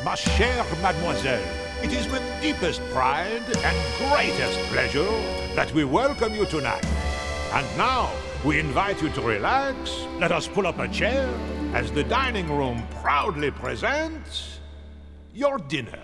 Ma chère mademoiselle, it is with deepest pride and greatest pleasure that we welcome you tonight. And now, we invite you to relax. Let us pull up a chair as the dining room proudly presents your dinner.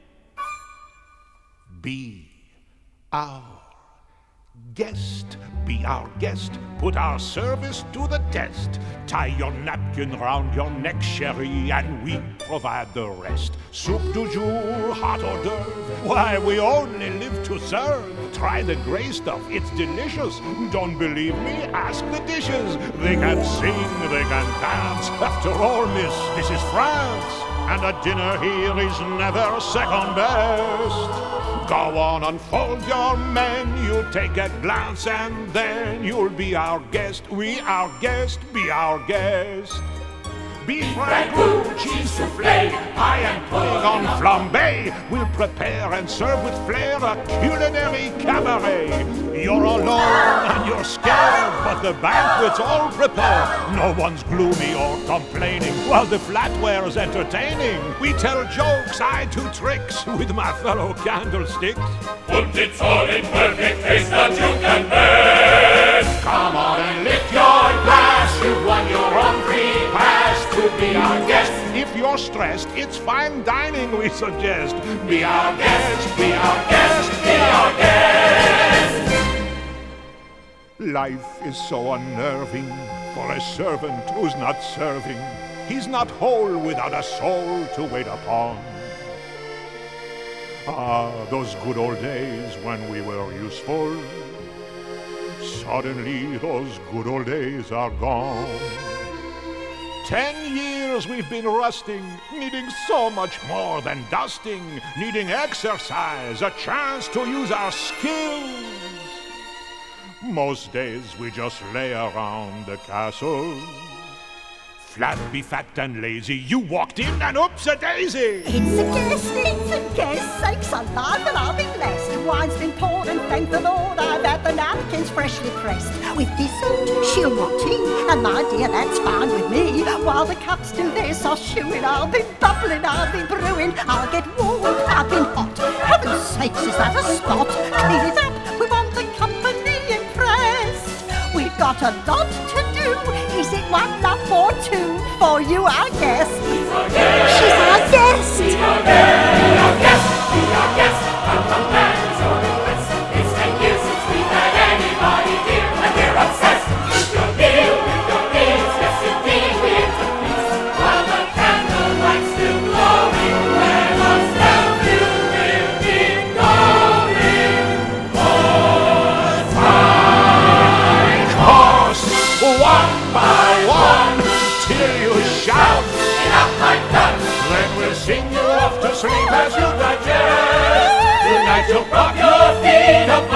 Be our guest. Be our guest. Put our service to the test. Tie your napkin round your neck, chérie, and we provide the rest. Soup du jour, hot hors d'oeuvre. Why, we only live to serve. Try the gray stuff, it's delicious. Don't believe me? Ask the dishes. They can sing, they can dance. After all, miss, this is France. And a dinner here is never second best. Go on, unfold your menu, take a glance, and then you'll be our guest. We our guest, be our guest. Beef ragout, cheese soufflé, pie and pudding on flambé. We'll prepare and serve with flair a culinary cabaret. You're alone and you're scared, but the banquet's all prepared. No one's gloomy or complaining, while the flatware's entertaining. We tell jokes, I do tricks with my fellow candlesticks. Und it's all in perfect taste that you can make. Come on and lift your glass, you've won your own free pass to be our guest. If you're stressed, it's fine dining we suggest. Be our guest, be our guest, be our guest. Life is so unnerving for a servant who's not serving. He's not whole without a soul to wait upon. Ah, those good old days when we were useful. Suddenly those good old days are gone. 10 years we've been rusting, needing so much more than dusting, needing exercise, a chance to use our skills. Most days we just lay around the castle. Flabby, fat and lazy, you walked in and oops-a-daisy! It's a guest, sakes alive and I'll be blessed. Wine's been poured and thank the Lord I've had the napkins freshly pressed. With dessert, she'll want tea, and my dear, that's fine with me. While the cups do their soft chewing, I'll be bubbling, I'll be brewing. I'll get warm, I've been hot. Heaven's sakes, is that a spot? Clean it up, we want the company impressed. We've got a lot to do. Is it one love or two for you, our guest? She's our guest. She's our guest. Be our guest. Be our guest. Be our guest. Come from Paris or the West. It's 10 years since we've had anybody here, and we're obsessed with your meal, with your meals. Yes, indeed, we aim to please. While the candlelight's still glowing, let us help you with keep going. Course, one by one, till you shout. Enough, I'm done. Then we'll sing you off to sleep as you digest. Tonight you'll prop your feet up